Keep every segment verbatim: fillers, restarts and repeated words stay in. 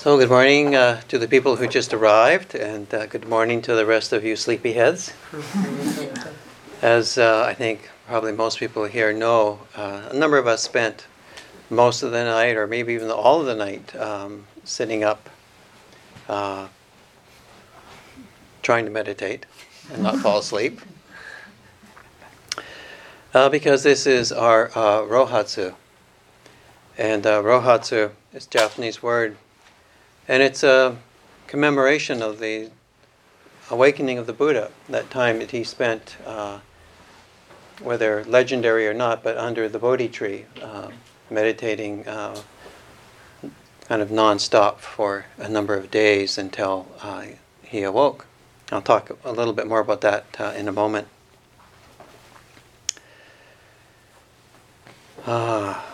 So good morning uh, to the people who just arrived, and uh, good morning to the rest of you sleepyheads. As uh, I think probably most people here know, uh, a number of us spent most of the night, or maybe even all of the night, um, sitting up, uh, trying to meditate and not fall asleep. Uh, because this is our uh, Rohatsu. And uh, Rohatsu is a Japanese word. And it's a commemoration of the awakening of the Buddha, that time that he spent, uh, whether legendary or not, but under the Bodhi tree, uh, meditating uh, kind of non-stop for a number of days until uh, he awoke. I'll talk a little bit more about that uh, in a moment. Ah.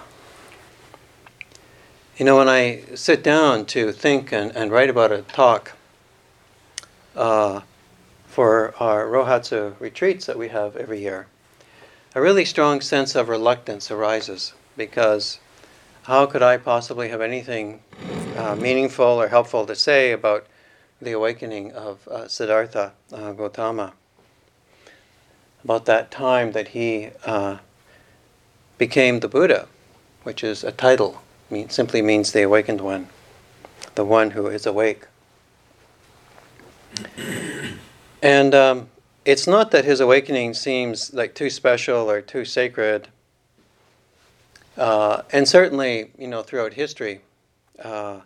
You know, when I sit down to think and, and write about a talk uh, for our Rohatsu retreats that we have every year, a really strong sense of reluctance arises, because how could I possibly have anything uh, meaningful or helpful to say about the awakening of uh, Siddhartha uh, Gautama, about that time that he uh, became the Buddha, which is a title. Mean, simply means the awakened one, the one who is awake. And um, it's not that his awakening seems like too special or too sacred. Uh, and certainly, you know, throughout history, uh,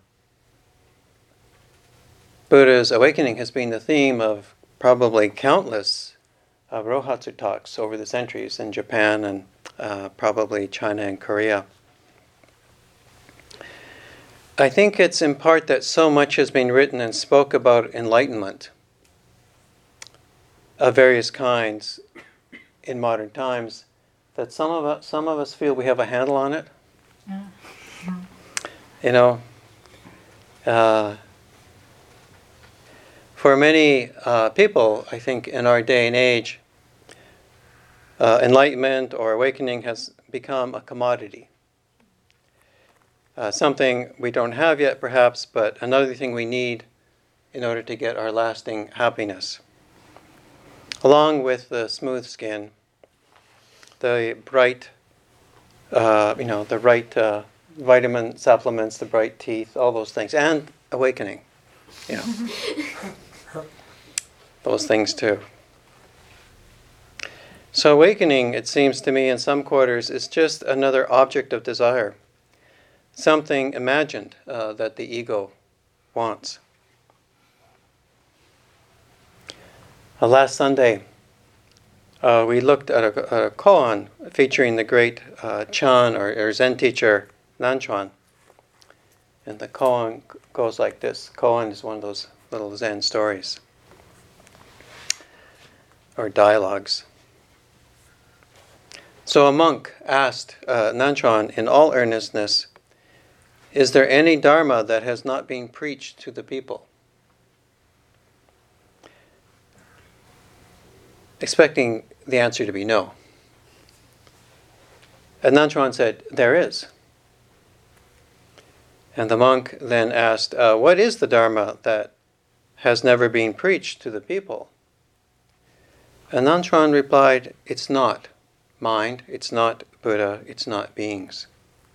Buddha's awakening has been the theme of probably countless uh, Rohatsu talks over the centuries in Japan and uh, probably China and Korea. I think it's in part that so much has been written and spoke about enlightenment of various kinds in modern times that some of us, some of us feel we have a handle on it. Mm-hmm. You know, uh, for many uh, people, I think in our day and age, uh, enlightenment or awakening has become a commodity. Uh, something we don't have yet, perhaps, but another thing we need in order to get our lasting happiness. Along with the smooth skin, the bright, uh, you know, the right uh, vitamin supplements, the bright teeth, all those things, and awakening, you know, those things too. So awakening, it seems to me, in some quarters, is just another object of desire. Something imagined uh, that the ego wants. Uh, last Sunday, uh, we looked at a, a koan featuring the great uh, Chan, or, or Zen teacher, Nanchuan. And the koan goes like this. Koan is one of those little Zen stories, or dialogues. So a monk asked uh, Nanchuan in all earnestness, "Is there any dharma that has not been preached to the people?" Expecting the answer to be no. And Nanchuan said, "There is." And the monk then asked, uh, "What is the dharma that has never been preached to the people?" And Nanchuan replied, "It's not mind, it's not Buddha, it's not beings."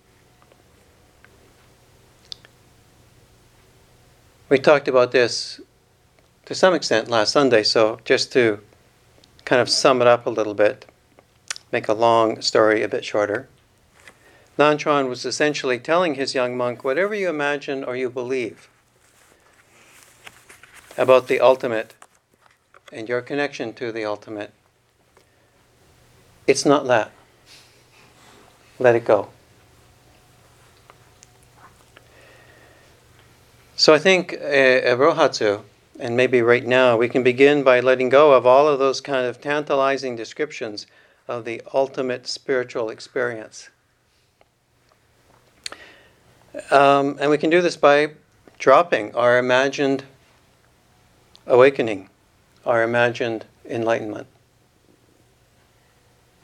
We talked about this to some extent last Sunday, so just to kind of sum it up a little bit, make a long story a bit shorter. Nanchuan was essentially telling his young monk, whatever you imagine or you believe about the ultimate and your connection to the ultimate, it's not that. Let it go. So I think a, a Rohatsu, and maybe right now, we can begin by letting go of all of those kind of tantalizing descriptions of the ultimate spiritual experience. Um, and we can do this by dropping our imagined awakening, our imagined enlightenment.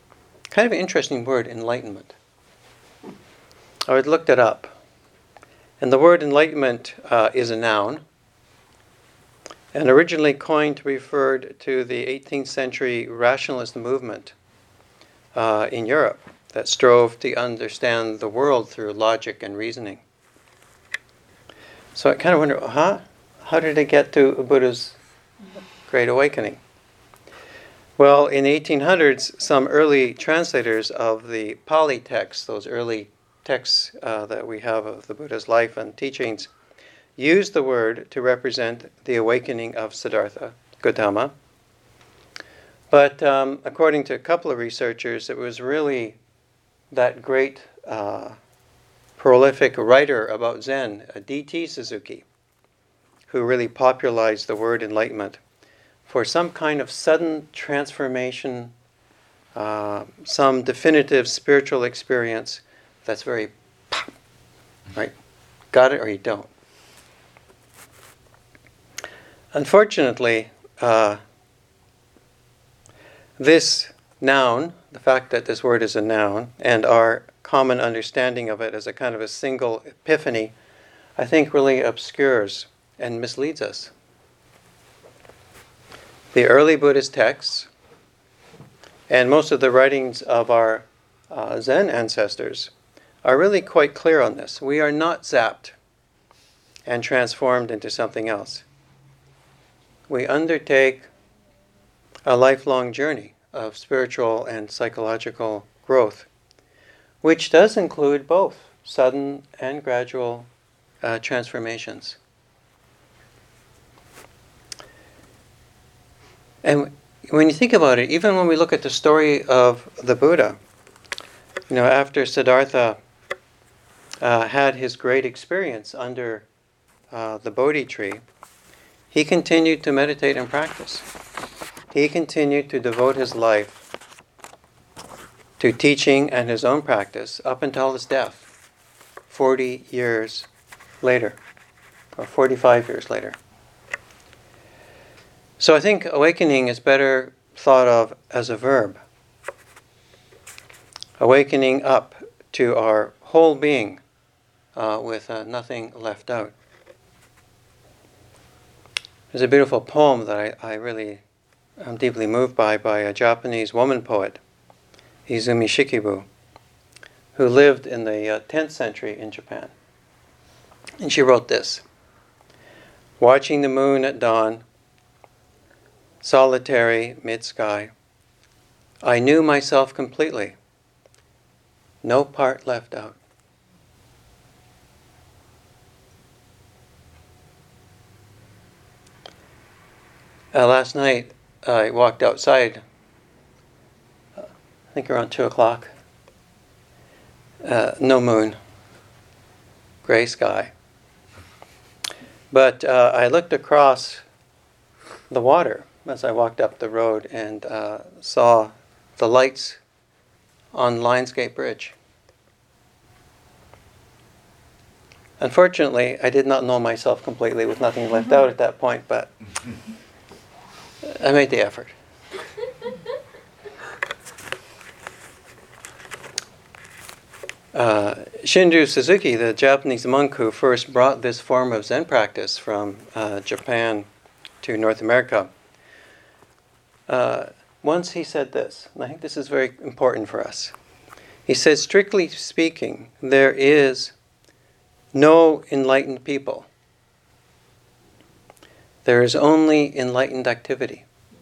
Kind of an interesting word, enlightenment. I would looked it up. And the word enlightenment uh, is a noun, and originally coined to refer to the eighteenth century rationalist movement uh, in Europe that strove to understand the world through logic and reasoning. So I kind of wonder, huh? How did it get to Buddha's Great Awakening? Well, in the eighteen hundreds, some early translators of the Pali texts, those early texts uh, that we have of the Buddha's life and teachings, used the word to represent the awakening of Siddhartha Gautama. But um, according to a couple of researchers, it was really that great uh, prolific writer about Zen, D T Suzuki, who really popularized the word enlightenment for some kind of sudden transformation, uh, some definitive spiritual experience that's very pop, right? Got it or you don't. Unfortunately, uh, this noun, the fact that this word is a noun, and our common understanding of it as a kind of a single epiphany, I think really obscures and misleads us. The early Buddhist texts and most of the writings of our uh, Zen ancestors are really quite clear on this. We are not zapped and transformed into something else. We undertake a lifelong journey of spiritual and psychological growth, which does include both sudden and gradual uh, transformations. And when you think about it, even when we look at the story of the Buddha, you know, after Siddhartha uh, had his great experience under uh, the Bodhi tree, he continued to meditate and practice. He continued to devote his life to teaching and his own practice up until his death, forty years later, or forty-five years later. So I think awakening is better thought of as a verb. Awakening up to our whole being uh, with uh, nothing left out. There's a beautiful poem that I, I really am deeply moved by, by a Japanese woman poet, Izumi Shikibu, who lived in the uh, tenth century in Japan. And she wrote this: "Watching the moon at dawn, solitary mid-sky, I knew myself completely, no part left out." Uh, last night, I walked outside, uh, I think around two o'clock. Uh, no moon, gray sky. But uh, I looked across the water as I walked up the road and uh, saw the lights on Lionsgate Bridge. Unfortunately, I did not know myself completely with nothing left out at that point, but I made the effort. Uh, Shinju Suzuki, the Japanese monk who first brought this form of Zen practice from uh, Japan to North America, uh, once he said this, and I think this is very important for us. He said, strictly speaking, there is no enlightened people. There is only enlightened activity.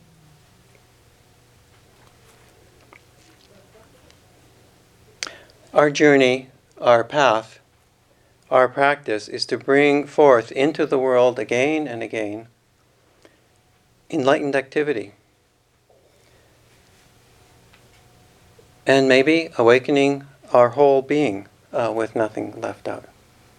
Our journey, our path, our practice is to bring forth into the world again and again enlightened activity. And maybe awakening our whole being uh, with nothing left out.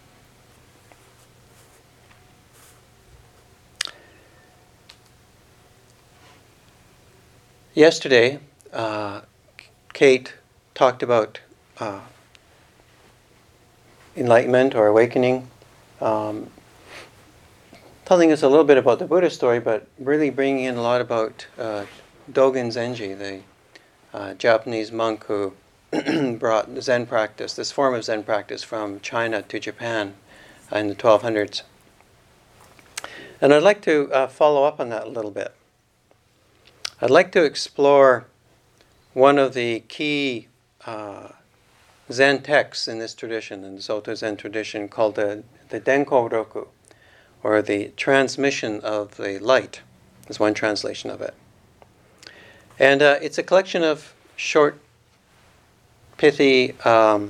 Yesterday, uh, Kate talked about uh, enlightenment or awakening, um, telling us a little bit about the Buddha story, but really bringing in a lot about uh, Dogen Zenji, the uh, Japanese monk who brought Zen practice, this form of Zen practice, from China to Japan in the twelve hundreds. And I'd like to uh, follow up on that a little bit. I'd like to explore one of the key uh, Zen texts in this tradition, in the Soto Zen tradition, called the, the Denko Roku, or the transmission of the light, is one translation of it. And uh, it's a collection of short, pithy um,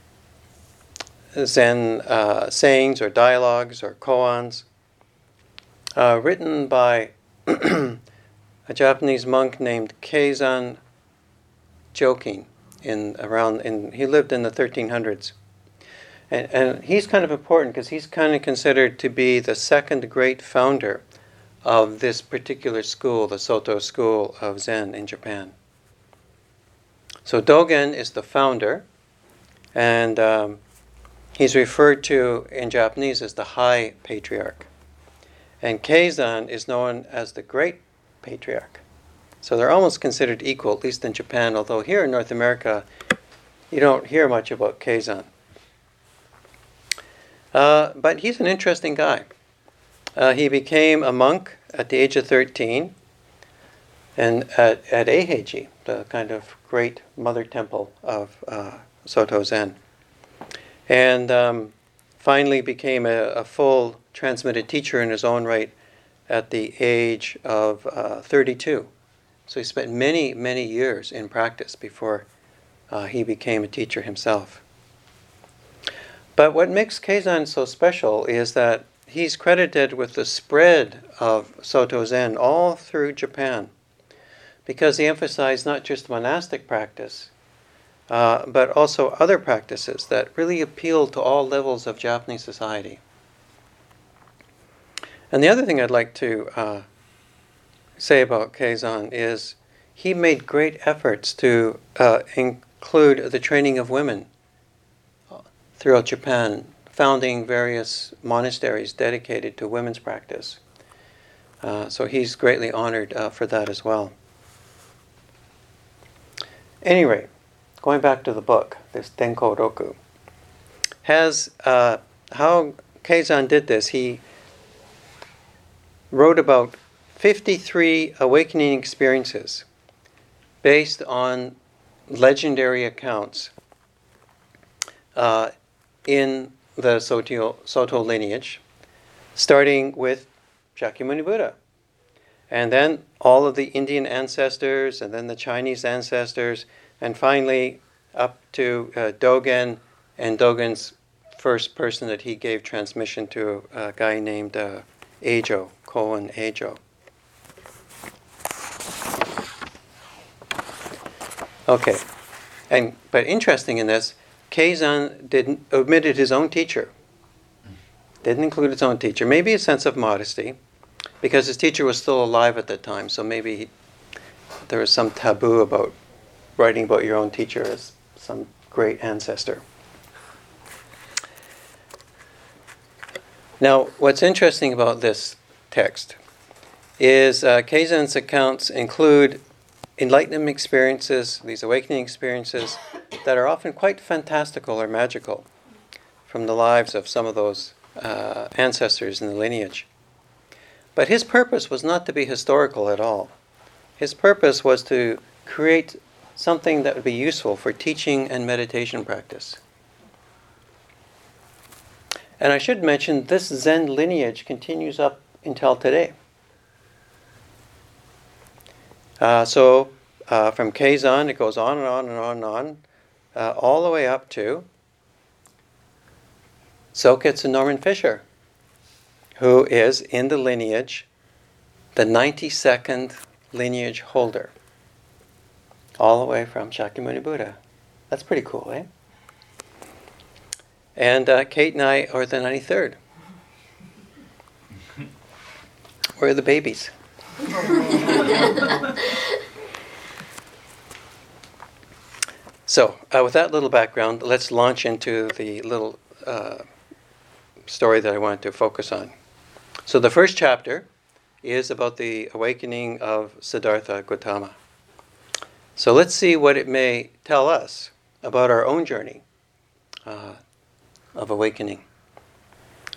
Zen uh, sayings or dialogues or koans, uh, written by a Japanese monk named Keizan Jokin. In around, in he lived in the thirteen hundreds, and and he's kind of important because he's kind of considered to be the second great founder of this particular school, the Soto school of Zen in Japan. So Dogen is the founder, and um, he's referred to in Japanese as the High Patriarch, and Keizan is known as the Great Patriarch. So they're almost considered equal, at least in Japan, although here in North America, you don't hear much about Keizan. Uh, but he's an interesting guy. Uh, he became a monk at the age of thirteen and at, at Eiheiji, the kind of great mother temple of uh, Soto Zen. And um, finally became a, a full transmitted teacher in his own right at the age of uh, thirty-two. So he spent many, many years in practice before uh, he became a teacher himself. But what makes Keizan so special is that he's credited with the spread of Soto Zen all through Japan, because he emphasized not just monastic practice, uh, but also other practices that really appealed to all levels of Japanese society. And the other thing I'd like to uh, say about Keizan is he made great efforts to uh, include the training of women throughout Japan, founding various monasteries dedicated to women's practice. Uh, so he's greatly honored uh, for that as well. Anyway, going back to the book, this Denko Roku, has uh, how Keizan did this. He wrote about fifty-three awakening experiences based on legendary accounts uh, in the Soto, Soto lineage, starting with Shakyamuni Buddha, and then all of the Indian ancestors, and then the Chinese ancestors, and finally up to uh, Dogen, and Dogen's first person that he gave transmission to, a guy named uh, Eijo, Koan Eijo. Okay, and but interesting in this, Keizan didn't omitted his own teacher. Didn't include his own teacher. Maybe a sense of modesty, because his teacher was still alive at the time. So maybe he, there was some taboo about writing about your own teacher as some great ancestor. Now, what's interesting about this text is uh, Keizan's accounts include enlightenment experiences, these awakening experiences, that are often quite fantastical or magical from the lives of some of those uh, ancestors in the lineage. But his purpose was not to be historical at all. His purpose was to create something that would be useful for teaching and meditation practice. And I should mention, this Zen lineage continues up until today. Uh, so, uh, from Keizan, it goes on and on and on and on, uh, all the way up to Soketsu Norman Fisher, who is in the lineage, the ninety-second lineage holder, all the way from Shakyamuni Buddha. That's pretty cool, eh? And uh, Kate and I are the ninety-third. We're the babies. So, uh, with that little background, let's launch into the little uh, story that I wanted to focus on. So the first chapter is about the awakening of Siddhartha Gautama. So let's see what it may tell us about our own journey uh, of awakening.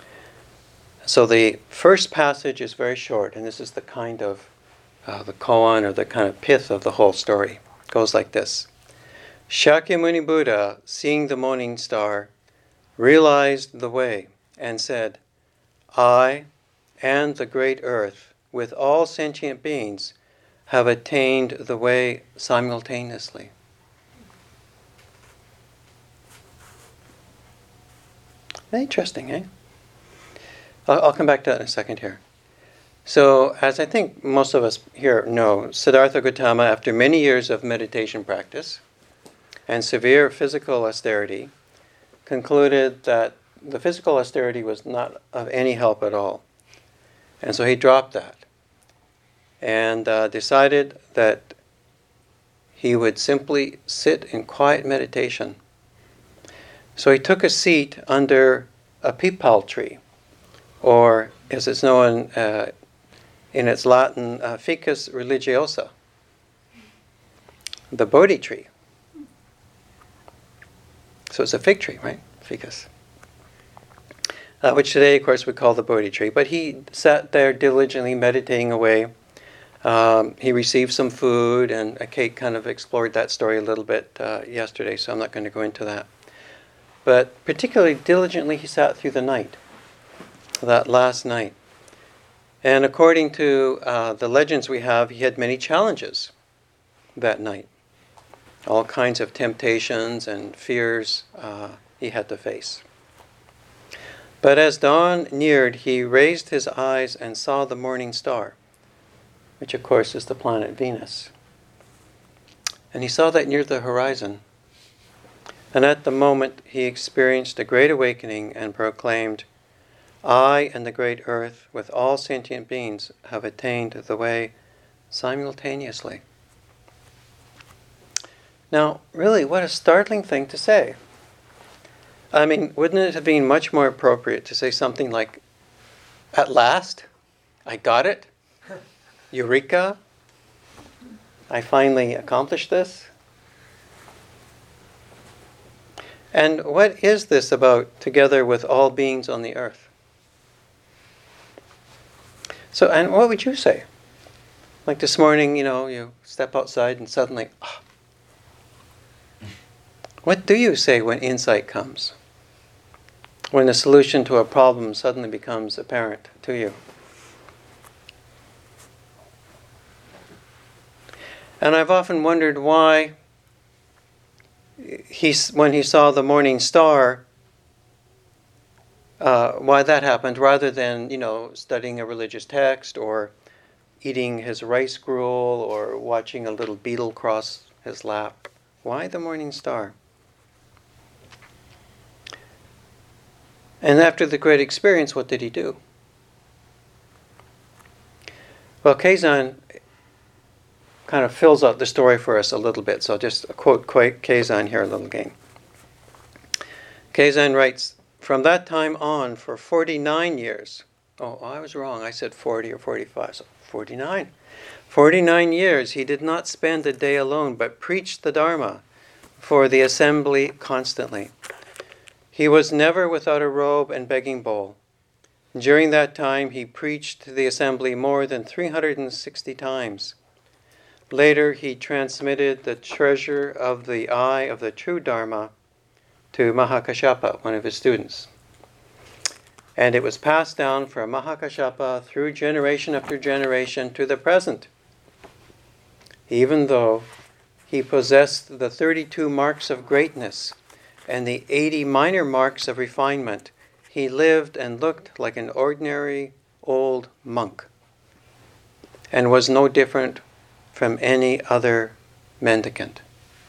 So the first passage is very short, and this is the kind of uh, the koan or the kind of pith of the whole story. It goes like this. Shakyamuni Buddha, seeing the morning star, realized the way and said, I and the great earth, with all sentient beings, have attained the way simultaneously. Interesting, eh? I'll, I'll come back to that in a second here. So, as I think most of us here know, Siddhartha Gautama, after many years of meditation practice and severe physical austerity, concluded that the physical austerity was not of any help at all. And so he dropped that and uh, decided that he would simply sit in quiet meditation. So he took a seat under a peepal tree, or as it's known uh, in its Latin, uh, Ficus religiosa, the Bodhi tree. So it's a fig tree, right? Ficus. Uh, which today, of course, we call the Bodhi tree. But he sat there diligently meditating away. Um, he received some food, and uh, Kate kind of explored that story a little bit uh, yesterday, so I'm not going to go into that. But particularly diligently, he sat through the night, that last night. And according to uh, the legends we have, he had many challenges that night. All kinds of temptations and fears uh, he had to face. But as dawn neared, he raised his eyes and saw the morning star, which of course is the planet Venus. And he saw that near the horizon. And at the moment he experienced a great awakening and proclaimed, I and the great earth, with all sentient beings, have attained the way simultaneously. Now, really, what a startling thing to say. I mean, wouldn't it have been much more appropriate to say something like, at last, I got it, eureka, I finally accomplished this? And what is this about together with all beings on the earth? So, and what would you say? Like this morning, you know, you step outside and suddenly, ah. What do you say when insight comes? When the solution to a problem suddenly becomes apparent to you? And I've often wondered why he, when he saw the morning star, uh, why that happened, rather than, you know, studying a religious text or eating his rice gruel or watching a little beetle cross his lap. Why the morning star? And after the great experience, what did he do? Well, Keizan kind of fills out the story for us a little bit, so I'll just quote Keizan here a little again. Keizan writes, from that time on, for forty-nine years, oh, I was wrong, I said forty or forty-five, so forty-nine. forty-nine years he did not spend a day alone, but preached the Dharma for the assembly constantly. He was never without a robe and begging bowl. During that time, he preached to the assembly more than three hundred sixty times. Later, he transmitted the treasure of the eye of the true Dharma to Mahakashapa, one of his students. And it was passed down from Mahakashapa through generation after generation to the present. Even though he possessed the thirty-two marks of greatness and the eighty minor marks of refinement, he lived and looked like an ordinary old monk and was no different from any other mendicant.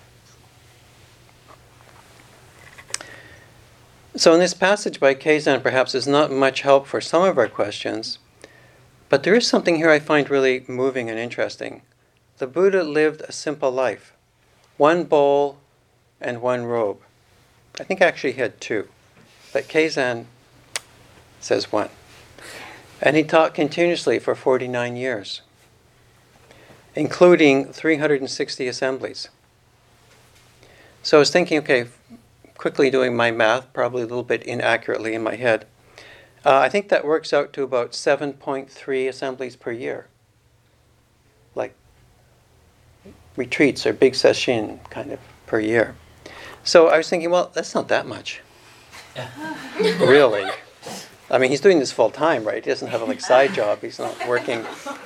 So in this passage by Keizan, perhaps is not much help for some of our questions, but there is something here I find really moving and interesting. The Buddha lived a simple life, one bowl and one robe. I think actually he had two, but Keizan says one. And he taught continuously for forty-nine years, including three hundred sixty assemblies. So I was thinking, okay, quickly doing my math, probably a little bit inaccurately in my head, Uh, I think that works out to about seven point three assemblies per year. Like retreats or big sesshin kind of per year. So I was thinking, well, that's not that much. Really. I mean, he's doing this full time, right? He doesn't have a like side job. He's not working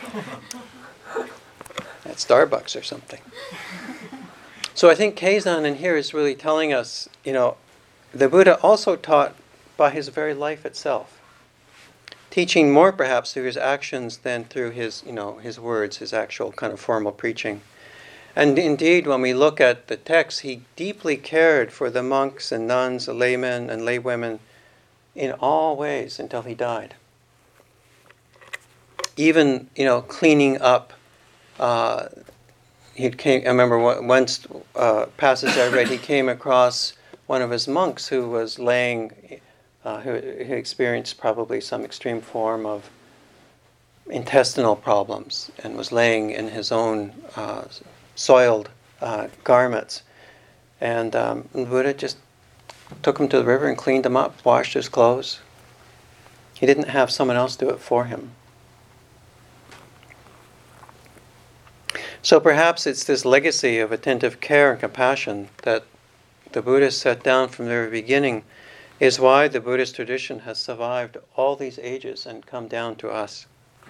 at Starbucks or something. So I think Keizan in here is really telling us, you know, the Buddha also taught by his very life itself, teaching more perhaps through his actions than through his, you know, his words, his actual kind of formal preaching. And indeed, when we look at the text, he deeply cared for the monks and nuns, the laymen and laywomen in all ways until he died. Even, you know, cleaning up. Uh, he came. I remember once uh, passage I read. He came across one of his monks who was laying, uh, who, who experienced probably some extreme form of intestinal problems, and was laying in his own uh, soiled uh, garments. And um, the Buddha just took him to the river and cleaned him up, washed his clothes. He didn't have someone else do it for him. So perhaps it's this legacy of attentive care and compassion that the Buddha set down from the very beginning is why the Buddhist tradition has survived all these ages and come down to us.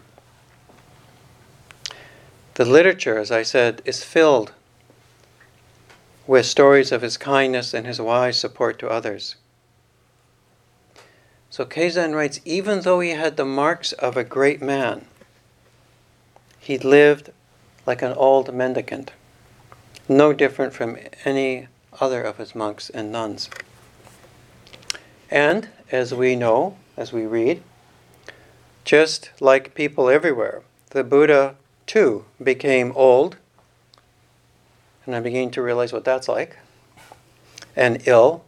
The literature, as I said, is filled with stories of his kindness and his wise support to others. So Keizan writes, even though he had the marks of a great man, he lived like an old mendicant, no different from any other of his monks and nuns. And, as we know, as we read, just like people everywhere, the Buddha too became old, and I'm beginning to realize what that's like, and ill,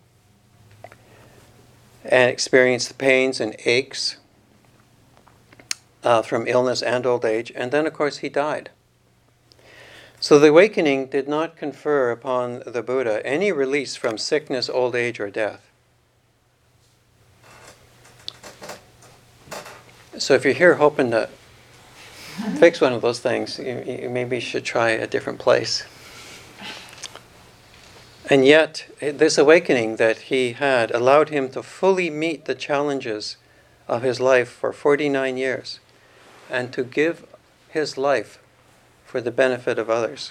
and experienced the pains and aches uh, from illness and old age, and then of course he died. So the awakening did not confer upon the Buddha any release from sickness, old age, or death. So if you're here hoping to fix one of those things, you, you maybe should try a different place. And yet, this awakening that he had allowed him to fully meet the challenges of his life for forty-nine years and to give his life for the benefit of others.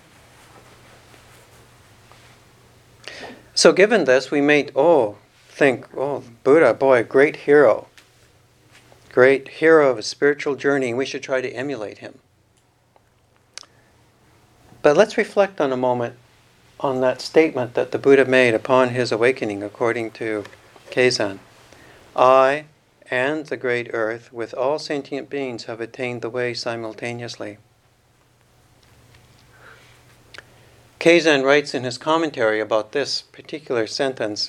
So given this, we may, oh, think, oh, Buddha, boy, great hero. Great hero of a spiritual journey, and we should try to emulate him. But let's reflect on a moment on that statement that the Buddha made upon his awakening, according to Keizan. I and the great earth, with all sentient beings, have attained the way simultaneously. Keizan writes in his commentary about this particular sentence,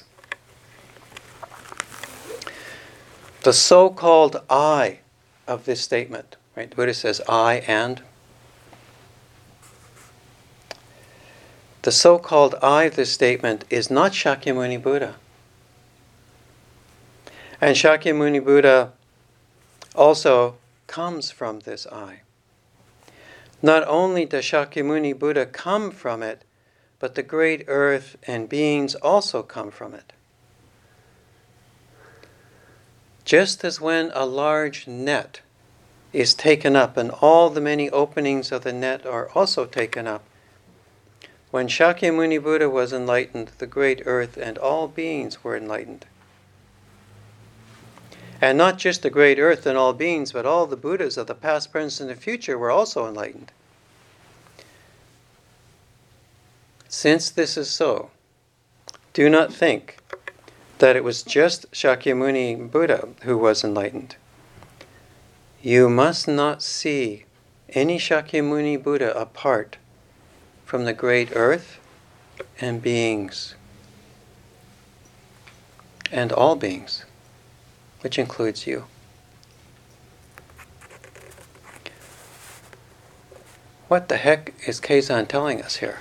the so-called I of this statement, right? The Buddha says I and. The so-called I of this statement is not Shakyamuni Buddha. And Shakyamuni Buddha also comes from this I. Not only does Shakyamuni Buddha come from it, but the great earth and beings also come from it. Just as when a large net is taken up and all the many openings of the net are also taken up, when Shakyamuni Buddha was enlightened, the great earth and all beings were enlightened. And not just the great earth and all beings, but all the Buddhas of the past, present, and the future were also enlightened. Since this is so, do not think that it was just Shakyamuni Buddha who was enlightened. You must not see any Shakyamuni Buddha apart from the great earth and beings, and all beings, which includes you. What the heck is Keizan telling us here?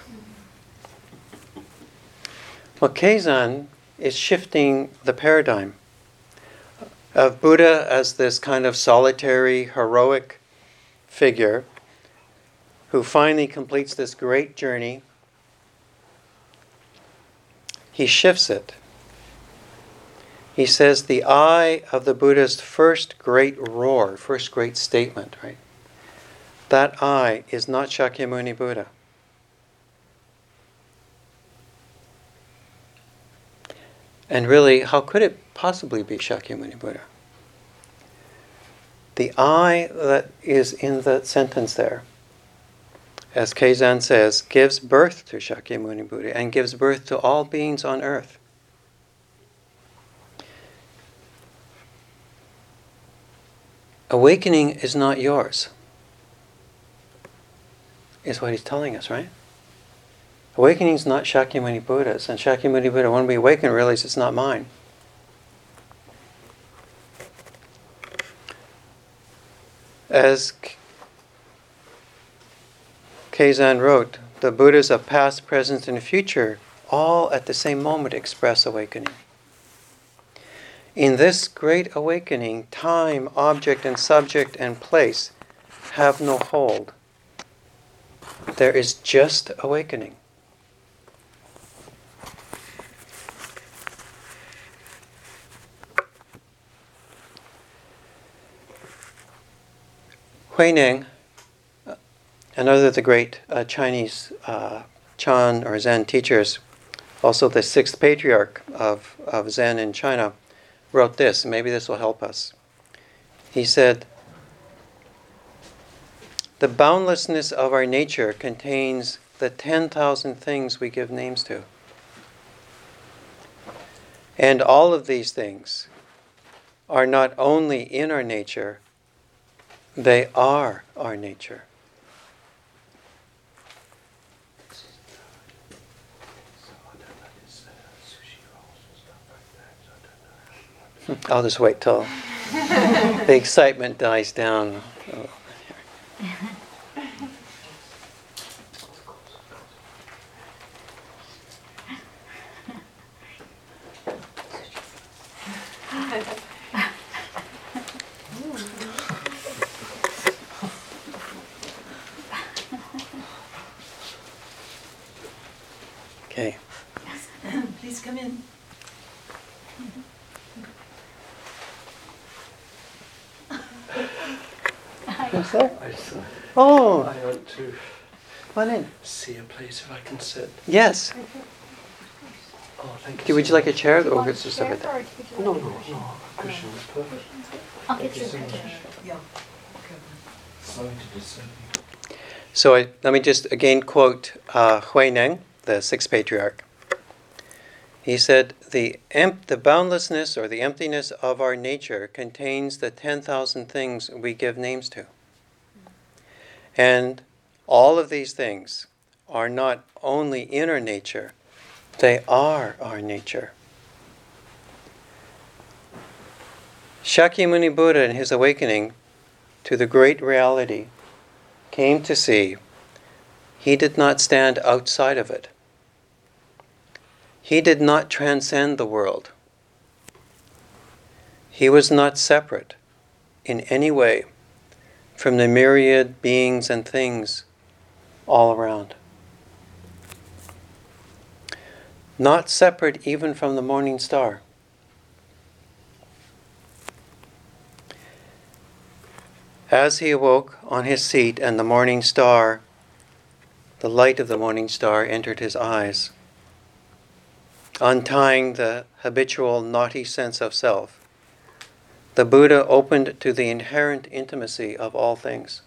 Well, Keizan is shifting the paradigm. of Buddha as this kind of solitary, heroic figure who finally completes this great journey. He shifts it. He says the I of the Buddha's first great roar, first great statement, right? That I is not Shakyamuni Buddha. And really, how could it possibly be Shakyamuni Buddha? The I that is in the sentence there, as Keizan says, gives birth to Shakyamuni Buddha and gives birth to all beings on earth. Awakening is not yours, is what he's telling us, right? Awakening is not Shakyamuni Buddha's, and Shakyamuni Buddha, when we awaken, realize it's not mine. As Keizan wrote, the Buddhas of past, present, and future all at the same moment express awakening. In this great awakening, time, object, and subject and place have no hold. There is just awakening. Huineng, another of the great uh, Chinese uh, Chan or Zen teachers, also the sixth patriarch of, of Zen in China, wrote this. Maybe this will help us. He said, "The boundlessness of our nature contains the ten thousand things we give names to. And all of these things are not only in our nature, they are our nature." I'll just wait till the excitement dies down. Oh. Okay. Please come in. Who's there? I, just, uh, Oh, I want to come on in. see a place if I can sit. Yes. Oh, thank Do, you. would so you like a much. chair Do you or want it's a just chair over there? or would you No, like no, a no. cushion? A cushion is perfect. I'll Thank get you you so a much. cushion. Yeah. Sorry to disturb you. So I, let me just again quote uh, Huineng, the sixth patriarch. He said, the, em- the boundlessness or the emptiness of our nature contains the ten thousand things we give names to. And all of these things are not only in our nature, they are our nature. Shakyamuni Buddha, in his awakening to the great reality, came to see he did not stand outside of it. He did not transcend the world. He was not separate in any way from the myriad beings and things all around. Not separate even from the morning star. As he awoke on his seat and the morning star, the light of the morning star entered his eyes, untying the habitual naughty sense of self, the Buddha opened to the inherent intimacy of all things.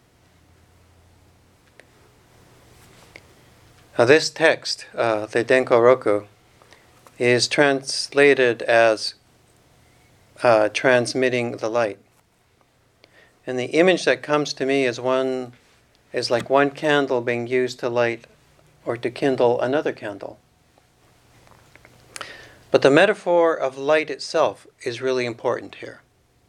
Now this text, uh, the Denko Roku, is translated as uh, transmitting the light. And the image that comes to me is one is like one candle being used to light or to kindle another candle. But the metaphor of light itself is really important here.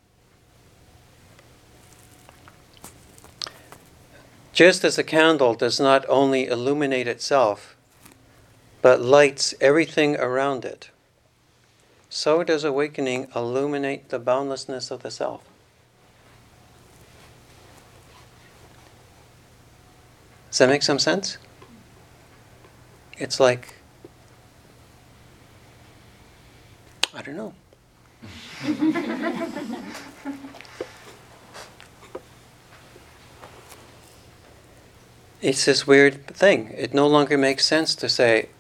Just as a candle does not only illuminate itself, but lights everything around it, so does awakening illuminate the boundlessness of the self. Does that make some sense? It's like, I don't know. It's this weird thing. It no longer makes sense to say,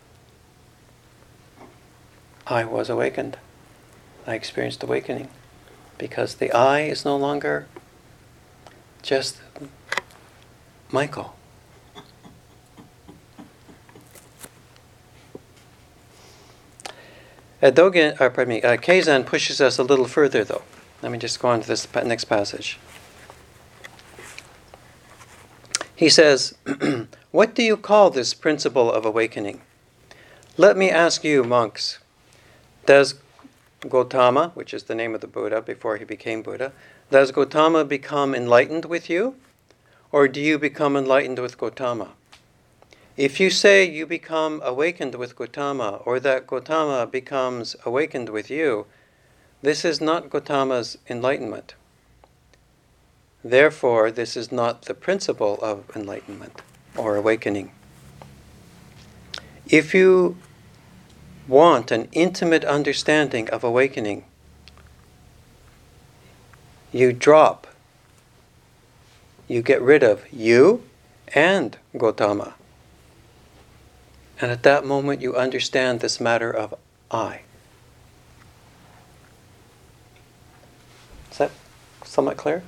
I was awakened. I experienced awakening. Because the I is no longer just Michael. Uh, Dogen, or pardon me, uh, Keizan pushes us a little further, though. Let me just go on to this pa- next passage. He says, what do you call this principle of awakening? Let me ask you, monks, does Gautama, which is the name of the Buddha before he became Buddha, does Gautama become enlightened with you? Or do you become enlightened with Gautama? If you say you become awakened with Gautama, or that Gautama becomes awakened with you, this is not Gautama's enlightenment. Therefore, this is not the principle of enlightenment or awakening. If you want an intimate understanding of awakening, you drop, you get rid of you and Gautama. And at that moment you understand this matter of I. Is that somewhat clear?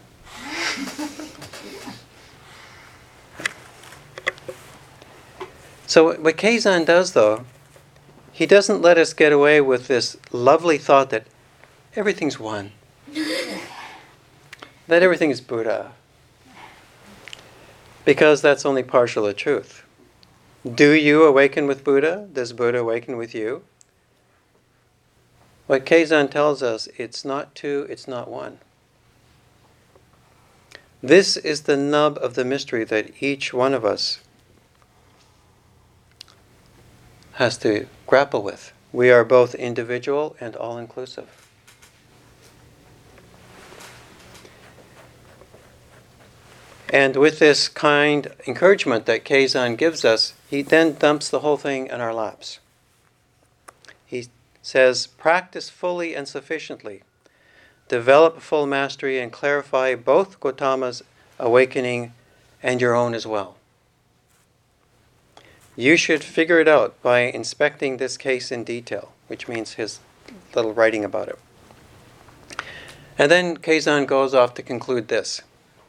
So what Keizan does, though, he doesn't let us get away with this lovely thought that everything's one. That everything is Buddha. Because that's only partial of truth. Do you awaken with Buddha? Does Buddha awaken with you? What Keizan tells us, it's not two, it's not one. This is the nub of the mystery that each one of us has to grapple with. We are both individual and all-inclusive. And with this kind encouragement that Keizan gives us, he then dumps the whole thing in our laps. He says, practice fully and sufficiently. Develop full mastery and clarify both Gautama's awakening and your own as well. You should figure it out by inspecting this case in detail, which means his little writing about it. And then Keizan goes off to conclude this.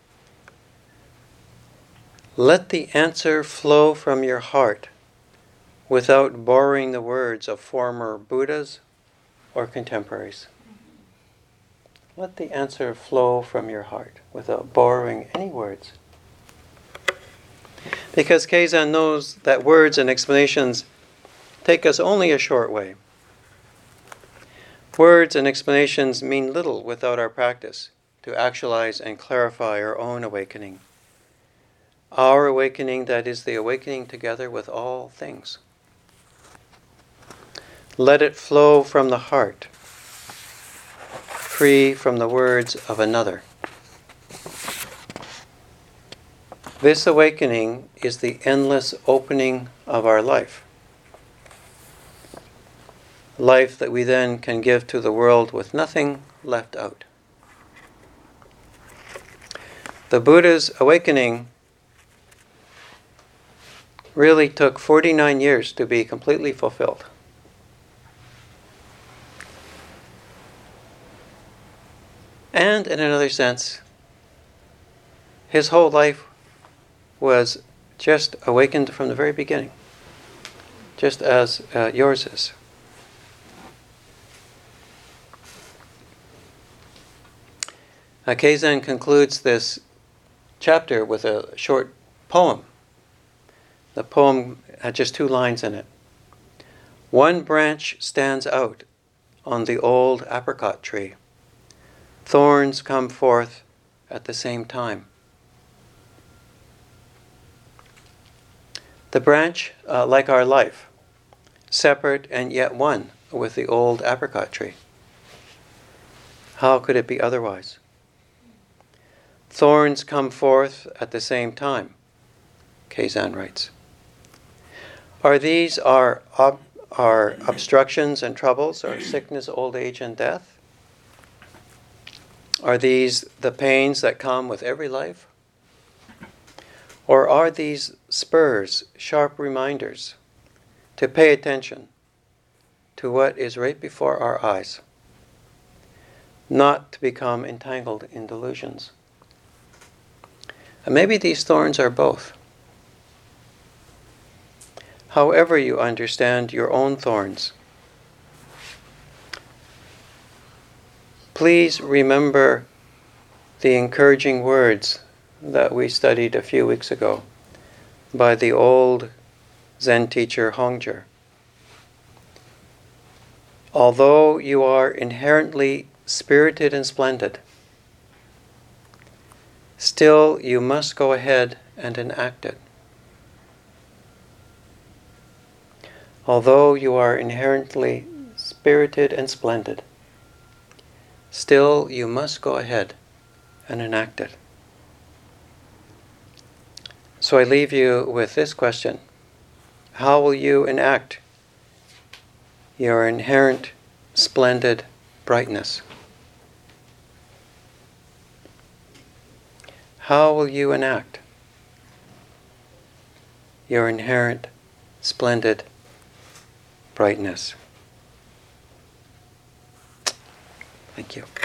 Let the answer flow from your heart without borrowing the words of former Buddhas or contemporaries. Let the answer flow from your heart without borrowing any words. Because Keizan knows that words and explanations take us only a short way. Words and explanations mean little without our practice to actualize and clarify our own awakening. Our awakening, that is the awakening together with all things. Let it flow from the heart, free from the words of another. This awakening is the endless opening of our life. Life that we then can give to the world with nothing left out. The Buddha's awakening really took forty-nine years to be completely fulfilled. And in another sense, his whole life was just awakened from the very beginning, just as uh, yours is. Uh, Keizan concludes this chapter with a short poem. The poem had just two lines in it. One branch stands out on the old apricot tree. Thorns come forth at the same time. The branch, uh, like our life, separate and yet one with the old apricot tree. How could it be otherwise? Thorns come forth at the same time, Kazan writes. Are these our, ob- our obstructions and troubles, our sickness, old age, and death? Are these the pains that come with every life? Or are these spurs, sharp reminders to pay attention to what is right before our eyes, not to become entangled in delusions? And maybe these thorns are both. However you understand your own thorns, please remember the encouraging words that we studied a few weeks ago by the old Zen teacher Hongzhi. Although you are inherently spirited and splendid, still you must go ahead and enact it. Although you are inherently spirited and splendid, still you must go ahead and enact it. So I leave you with this question. How will you enact your inherent splendid brightness? How will you enact your inherent splendid brightness? Thank you.